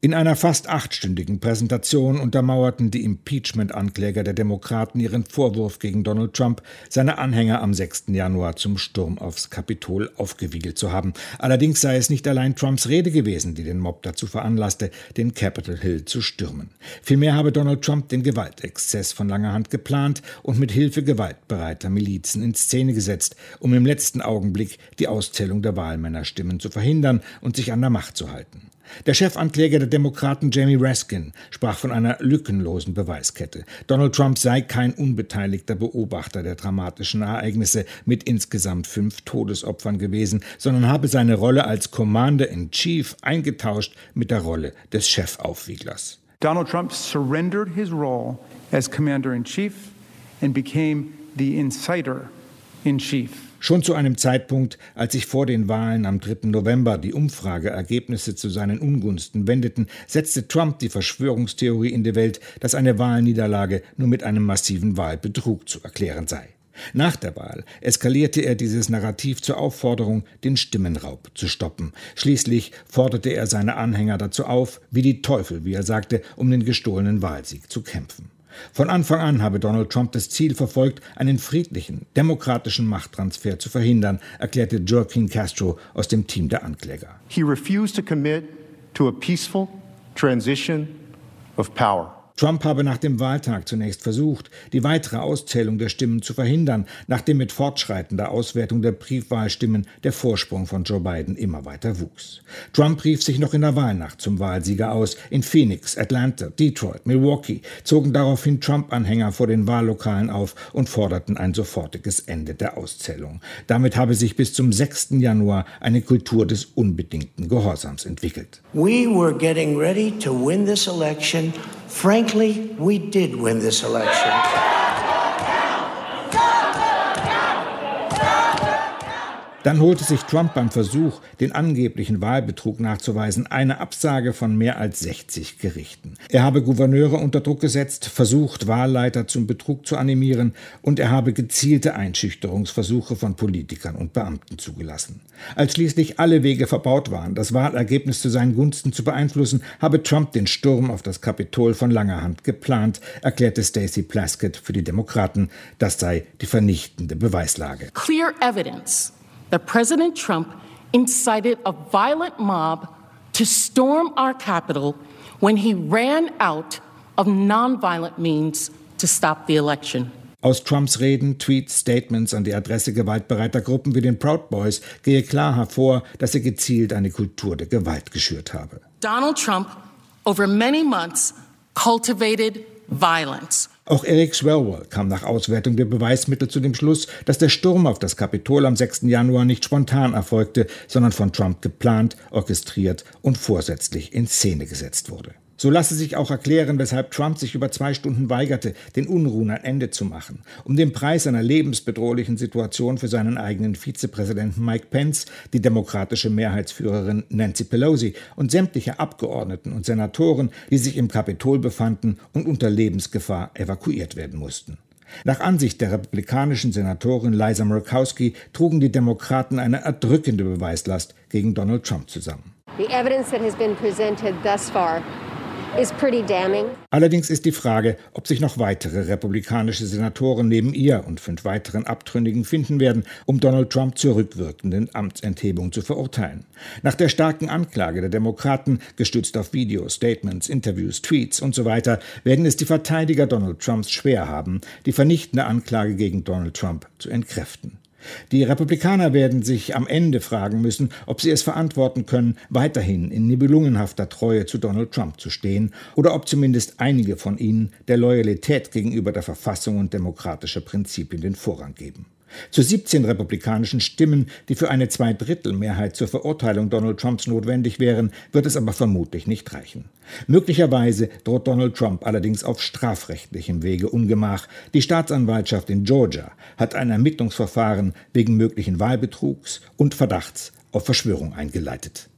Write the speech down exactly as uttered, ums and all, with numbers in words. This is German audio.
In einer fast achtstündigen Präsentation untermauerten die Impeachment-Ankläger der Demokraten ihren Vorwurf gegen Donald Trump, seine Anhänger am sechsten Januar zum Sturm aufs Kapitol aufgewiegelt zu haben. Allerdings sei es nicht allein Trumps Rede gewesen, die den Mob dazu veranlasste, den Capitol Hill zu stürmen. Vielmehr habe Donald Trump den Gewaltexzess von langer Hand geplant und mit Hilfe gewaltbereiter Milizen in Szene gesetzt, um im letzten Augenblick die Auszählung der Wahlmännerstimmen zu verhindern und sich an der Macht zu halten. Der Chefankläger der Demokraten Jamie Raskin sprach von einer lückenlosen Beweiskette. Donald Trump sei kein unbeteiligter Beobachter der dramatischen Ereignisse mit insgesamt fünf Todesopfern gewesen, sondern habe seine Rolle als Commander-in-Chief eingetauscht mit der Rolle des Chefaufwieglers. Donald Trump surrendered his role as Commander-in-Chief and became the Inciter-in-Chief. Schon zu einem Zeitpunkt, als sich vor den Wahlen am dritten November die Umfrageergebnisse zu seinen Ungunsten wendeten, setzte Trump die Verschwörungstheorie in die Welt, dass eine Wahlniederlage nur mit einem massiven Wahlbetrug zu erklären sei. Nach der Wahl eskalierte er dieses Narrativ zur Aufforderung, den Stimmenraub zu stoppen. Schließlich forderte er seine Anhänger dazu auf, wie die Teufel, wie er sagte, um den gestohlenen Wahlsieg zu kämpfen. Von Anfang an habe Donald Trump das Ziel verfolgt, einen friedlichen, demokratischen Machttransfer zu verhindern, erklärte Joaquin Castro aus dem Team der Ankläger. He refused to commit to a peaceful transition of power. Trump habe nach dem Wahltag zunächst versucht, die weitere Auszählung der Stimmen zu verhindern, nachdem mit fortschreitender Auswertung der Briefwahlstimmen der Vorsprung von Joe Biden immer weiter wuchs. Trump rief sich noch in der Wahlnacht zum Wahlsieger aus. In Phoenix, Atlanta, Detroit, Milwaukee zogen daraufhin Trump-Anhänger vor den Wahllokalen auf und forderten ein sofortiges Ende der Auszählung. Damit habe sich bis zum sechsten Januar eine Kultur des unbedingten Gehorsams entwickelt. We were getting ready to win this election. Frankly, we did win this election. Dann holte sich Trump beim Versuch, den angeblichen Wahlbetrug nachzuweisen, eine Absage von mehr als sechzig Gerichten. Er habe Gouverneure unter Druck gesetzt, versucht, Wahlleiter zum Betrug zu animieren und er habe gezielte Einschüchterungsversuche von Politikern und Beamten zugelassen. Als schließlich alle Wege verbaut waren, das Wahlergebnis zu seinen Gunsten zu beeinflussen, habe Trump den Sturm auf das Kapitol von langer Hand geplant, erklärte Stacey Plaskett für die Demokraten. Das sei die vernichtende Beweislage. Clear evidence that President Trump incited a violent mob to storm our Capitol when he ran out of nonviolent means to stop the election. Aus Trumps Reden, Tweets, Statements an die Adresse gewaltbereiter Gruppen wie den Proud Boys gehe klar hervor, dass er gezielt eine Kultur der Gewalt geschürt habe. Donald Trump, over many months, cultivated violence. Auch Eric Swalwell kam nach Auswertung der Beweismittel zu dem Schluss, dass der Sturm auf das Kapitol am sechsten Januar nicht spontan erfolgte, sondern von Trump geplant, orchestriert und vorsätzlich in Szene gesetzt wurde. So lasse sich auch erklären, weshalb Trump sich über zwei Stunden weigerte, den Unruhen ein Ende zu machen. Um den Preis einer lebensbedrohlichen Situation für seinen eigenen Vizepräsidenten Mike Pence, die demokratische Mehrheitsführerin Nancy Pelosi und sämtliche Abgeordneten und Senatoren, die sich im Kapitol befanden und unter Lebensgefahr evakuiert werden mussten. Nach Ansicht der republikanischen Senatorin Liza Murkowski trugen die Demokraten eine erdrückende Beweislast gegen Donald Trump zusammen. The evidence that has been presented thus far is pretty damning. Allerdings ist die Frage, ob sich noch weitere republikanische Senatoren neben ihr und fünf weiteren Abtrünnigen finden werden, um Donald Trump zur rückwirkenden Amtsenthebung zu verurteilen. Nach der starken Anklage der Demokraten, gestützt auf Videos, Statements, Interviews, Tweets und so weiter, werden es die Verteidiger Donald Trumps schwer haben, die vernichtende Anklage gegen Donald Trump zu entkräften. Die Republikaner werden sich am Ende fragen müssen, ob sie es verantworten können, weiterhin in nibelungenhafter Treue zu Donald Trump zu stehen oder ob zumindest einige von ihnen der Loyalität gegenüber der Verfassung und demokratischer Prinzipien den Vorrang geben. Zu siebzehn republikanischen Stimmen, die für eine Zweidrittelmehrheit zur Verurteilung Donald Trumps notwendig wären, wird es aber vermutlich nicht reichen. Möglicherweise droht Donald Trump allerdings auf strafrechtlichem Wege Ungemach. Die Staatsanwaltschaft in Georgia hat ein Ermittlungsverfahren wegen möglichen Wahlbetrugs und Verdachts auf Verschwörung eingeleitet.